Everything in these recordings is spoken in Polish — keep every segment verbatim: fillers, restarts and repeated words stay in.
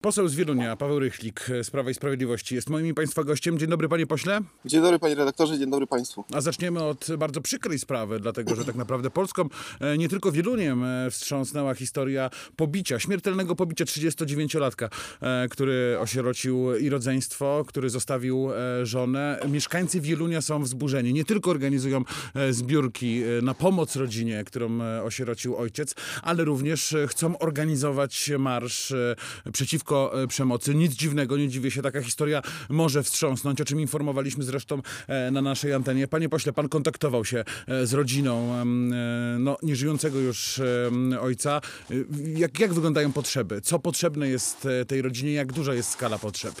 Poseł z Wielunia, Paweł Rychlik z Prawa i Sprawiedliwości jest moim i Państwa gościem. Dzień dobry, panie pośle. Dzień dobry, panie redaktorze, dzień dobry państwu. A zaczniemy od bardzo przykrej sprawy, dlatego że tak naprawdę Polską, nie tylko Wieluniem, wstrząsnęła historia pobicia, śmiertelnego pobicia trzydziestodziewięciolatka, który osierocił i rodzeństwo, który zostawił żonę. Mieszkańcy Wielunia są wzburzeni. Nie tylko organizują zbiórki na pomoc rodzinie, którą osierocił ojciec, ale również chcą organizować marsz przeciwko przemocy. Nic dziwnego, nie dziwię się, taka historia może wstrząsnąć, o czym informowaliśmy zresztą na naszej antenie. Panie pośle, pan kontaktował się z rodziną no, nieżyjącego już ojca. Jak, jak wyglądają potrzeby? Co potrzebne jest tej rodzinie? Jak duża jest skala potrzeb?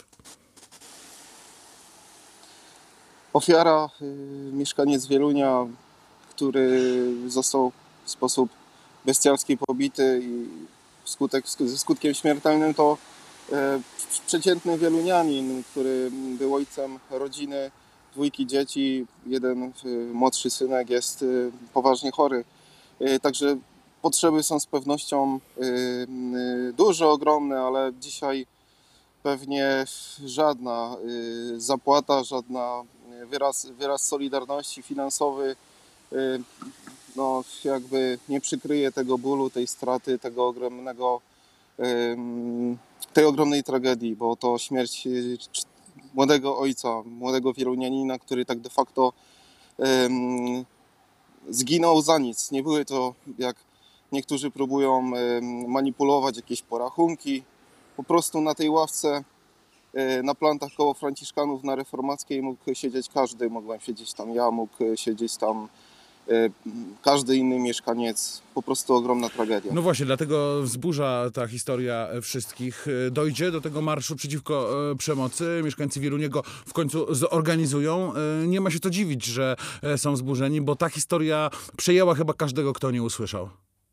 Ofiara, y, mieszkaniec Wielunia, który został w sposób bestialski pobity i skutek, skutkiem śmiertelnym, to e, przeciętny wielunianin, który był ojcem rodziny, dwójki dzieci, jeden y, młodszy synek jest y, poważnie chory. Y, także potrzeby są z pewnością y, y, duże, ogromne, ale dzisiaj pewnie żadna y, zapłata, żadna wyraz, wyraz solidarności finansowy y, no, jakby nie przykryje tego bólu, tej straty, tego ogromnego, y, tej ogromnej tragedii, bo to śmierć y, młodego ojca, młodego wielunianina, który tak de facto y, zginął za nic. Nie były to, jak niektórzy próbują y, manipulować, jakieś porachunki. Po prostu na tej ławce, na plantach koło Franciszkanów na Reformackiej mógł siedzieć każdy. Mogłem siedzieć tam ja, mógł siedzieć tam każdy inny mieszkaniec. Po prostu ogromna tragedia. No właśnie, dlatego wzburza ta historia wszystkich. Dojdzie do tego marszu przeciwko przemocy. Mieszkańcy Wielunia go w końcu zorganizują. Nie ma się co dziwić, że są wzburzeni, bo ta historia przejęła chyba każdego, kto nie usłyszał.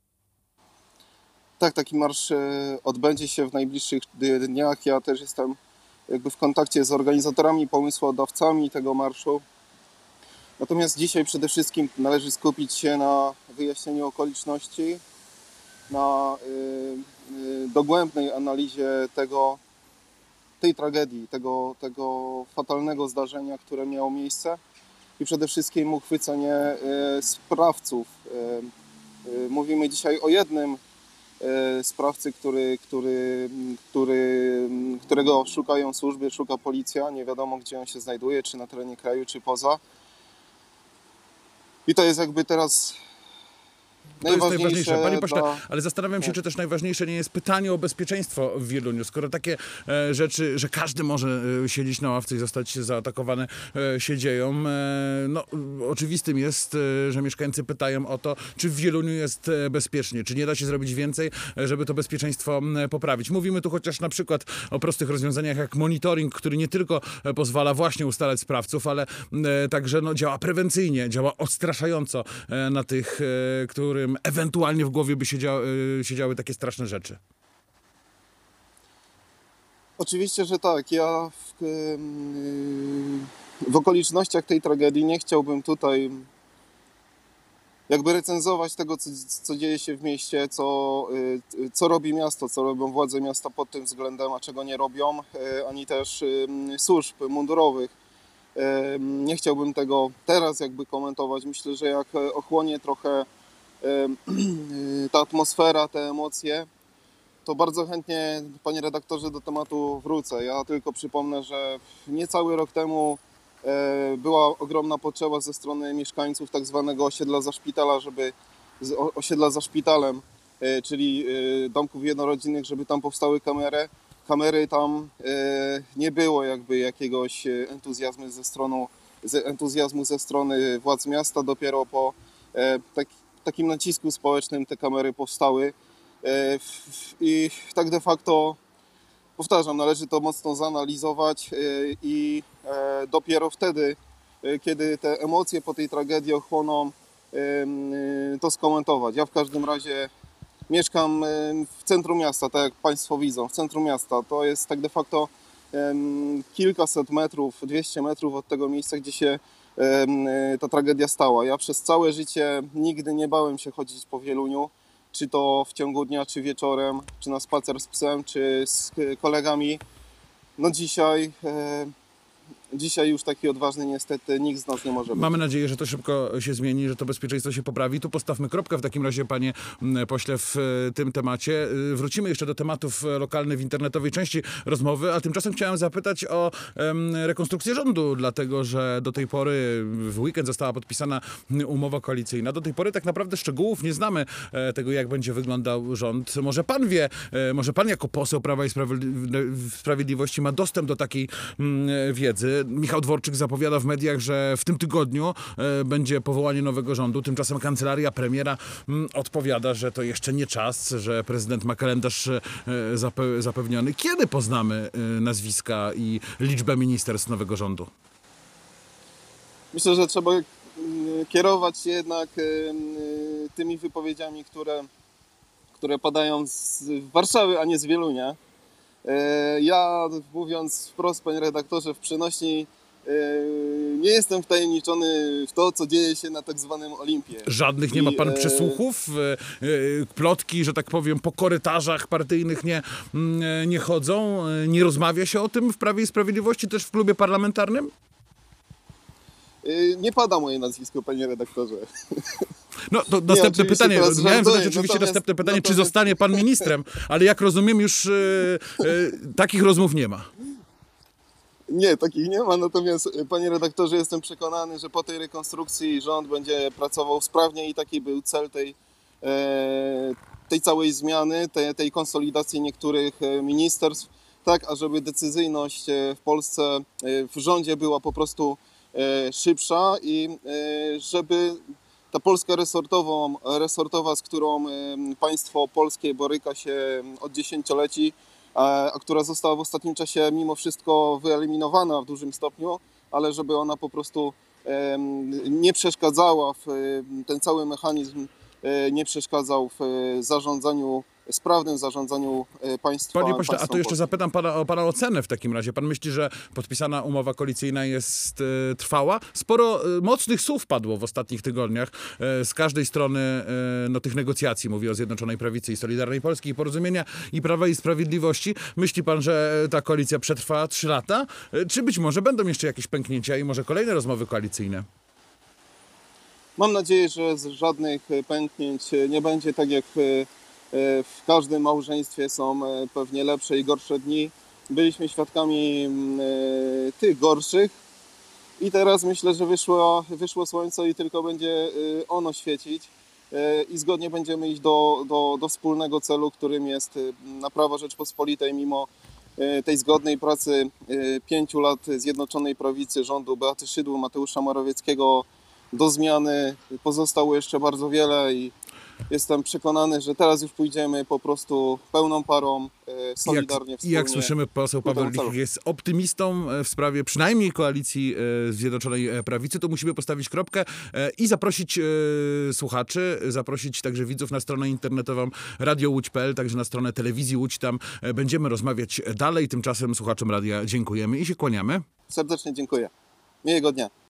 Tak, taki marsz odbędzie się w najbliższych dniach. Ja też jestem jakby w kontakcie z organizatorami, pomysłodawcami tego marszu. Natomiast dzisiaj przede wszystkim należy skupić się na wyjaśnieniu okoliczności, na y, y, dogłębnej analizie tego, tej tragedii, tego, tego fatalnego zdarzenia, które miało miejsce i przede wszystkim uchwycenie y, sprawców. Y, y, mówimy dzisiaj o jednym sprawcy, który, który, który, którego szukają służby, szuka policja. Nie wiadomo, gdzie on się znajduje, czy na terenie kraju, czy poza. I to jest jakby teraz To jest najważniejsze. Panie pośle, dla... ale zastanawiam się, czy też najważniejsze nie jest pytanie o bezpieczeństwo w Wieluniu. Skoro takie e, rzeczy, że każdy może e, siedzieć na ławce i zostać zaatakowany, e, się dzieją, e, no oczywistym jest, e, że mieszkańcy pytają o to, czy w Wieluniu jest e, bezpiecznie, czy nie da się zrobić więcej, e, żeby to bezpieczeństwo e, poprawić. Mówimy tu chociaż na przykład o prostych rozwiązaniach jak monitoring, który nie tylko e, pozwala właśnie ustalać sprawców, ale e, także no, działa prewencyjnie, działa odstraszająco e, na tych, e, którym ewentualnie w głowie by siedziały, siedziały takie straszne rzeczy. Oczywiście, że tak. Ja w, w okolicznościach tej tragedii nie chciałbym tutaj jakby recenzować tego, co, co dzieje się w mieście, co, co robi miasto, co robią władze miasta pod tym względem, a czego nie robią, ani też służb mundurowych. Nie chciałbym tego teraz jakby komentować. Myślę, że jak ochłonie trochę ta atmosfera, te emocje, to bardzo chętnie, panie redaktorze, do tematu wrócę. Ja tylko przypomnę, że niecały rok temu była ogromna potrzeba ze strony mieszkańców tak zwanego osiedla za szpitala, żeby osiedla za szpitalem, czyli domków jednorodzinnych, żeby tam powstały kamery. Kamery tam nie było jakby jakiegoś entuzjazmu ze strony, entuzjazmu ze strony władz miasta. Dopiero po tak, takim nacisku społecznym te kamery powstały i tak de facto, powtarzam, należy to mocno zanalizować i dopiero wtedy, kiedy te emocje po tej tragedii ochłoną, to skomentować. Ja w każdym razie mieszkam w centrum miasta, tak jak Państwo widzą, w centrum miasta. To jest tak de facto kilkaset metrów, dwieście metrów od tego miejsca, gdzie się ta tragedia stała. Ja przez całe życie nigdy nie bałem się chodzić po Wieluniu. czy to w ciągu dnia, czy wieczorem, czy na spacer z psem, czy z kolegami. No dzisiaj, e, dzisiaj już taki odważny niestety nikt z nas nie może być. Mamy nadzieję, że to szybko się zmieni, że to bezpieczeństwo się poprawi. Tu postawmy kropkę w takim razie, panie m, pośle, w e, tym temacie. Y, Wrócimy jeszcze do tematów e, lokalnych w internetowej części rozmowy, a tymczasem chciałem zapytać o em, rekonstrukcję rządu, dlatego że do tej pory w weekend została podpisana umowa koalicyjna. Do tej pory tak naprawdę szczegółów nie znamy e, tego, jak będzie wyglądał rząd. Może pan wie, e, może pan jako poseł Prawa i Sprawiedli- Sprawiedliwości ma dostęp do takiej mm, wiedzy. Michał Dworczyk zapowiada w mediach, że w tym tygodniu e, będzie powołanie nowego rządu. Tymczasem kancelaria premiera mm, odpowiada, że to jeszcze nie czas, że prezydent ma kalendarz e, zape- zapewniony. Kiedy poznamy e, nazwiska i liczbę ministerstw nowego rządu? Myślę, że trzeba y, kierować się jednak y, y, tymi wypowiedziami, które, które padają z Warszawy, a nie z Wielunia. Y, Ja, mówiąc wprost, panie redaktorze, w przenośni y, nie jestem wtajemniczony w to, co dzieje się na tak zwanym Olimpie. Żadnych nie ma I, pan e, przesłuchów? E, e, Plotki, że tak powiem, po korytarzach partyjnych nie, mm, nie chodzą? E, Nie rozmawia się o tym w Prawie i Sprawiedliwości, też w klubie parlamentarnym? y, Nie pada moje nazwisko, panie redaktorze. No to następne oczywiście pytanie. teraz Miałem żartuję, zadać oczywiście natomiast- następne pytanie, czy natomiast- zostanie pan ministrem, ale jak rozumiem, już e, e, takich rozmów nie ma. Nie, takich nie ma, natomiast y, panie redaktorze, jestem przekonany, że po tej rekonstrukcji rząd będzie pracował sprawnie i taki był cel tej, e, tej całej zmiany, tej, tej konsolidacji niektórych e, ministerstw, tak ażeby decyzyjność e, w Polsce, e, w rządzie była po prostu e, szybsza i e, żeby ta Polska resortową, resortowa, z którą e, państwo polskie boryka się od dziesięcioleci, a a która została w ostatnim czasie mimo wszystko wyeliminowana w dużym stopniu, ale żeby ona po prostu em, nie przeszkadzała w em, ten cały mechanizm, e, nie przeszkadzał w e, zarządzaniu, sprawnym zarządzaniu e, państwa. Panie pośle, a państwem to jeszcze polskim. zapytam pana o pana ocenę w takim razie. Pan myśli, że podpisana umowa koalicyjna jest e, trwała? Sporo e, mocnych słów padło w ostatnich tygodniach e, z każdej strony e, no, tych negocjacji. Mówię o Zjednoczonej Prawicy i Solidarnej Polski, i Porozumienia, i Prawa i Sprawiedliwości. Myśli pan, że ta koalicja przetrwa trzy lata? E, Czy być może będą jeszcze jakieś pęknięcia i może kolejne rozmowy koalicyjne? Mam nadzieję, że z żadnych e, pęknięć e, nie będzie, tak jak e, e, w każdym małżeństwie są e, pewnie lepsze i gorsze dni. Byliśmy świadkami mm, e, tych gorszych i teraz myślę, że wyszło, wyszło słońce i tylko będzie e, ono świecić e, i zgodnie będziemy iść do, do, do wspólnego celu, którym jest e, naprawa Rzeczpospolitej mimo e, tej zgodnej pracy e, pięciu lat Zjednoczonej Prawicy, rządu Beaty Szydło, Mateusza Morawieckiego. Do zmiany pozostało jeszcze bardzo wiele i jestem przekonany, że teraz już pójdziemy po prostu pełną parą, e, solidarnie, jak, wspólnie. jak słyszymy, poseł ku temu Paweł celu. Lichik jest optymistą e, w sprawie przynajmniej koalicji e, Zjednoczonej e, Prawicy. To musimy postawić kropkę e, i zaprosić e, słuchaczy, zaprosić także widzów na stronę internetową radio łódź kropka p l, także na stronę telewizji Łódź. Tam e, będziemy rozmawiać dalej. Tymczasem słuchaczom radia dziękujemy i się kłaniamy. Serdecznie dziękuję. Miłego dnia.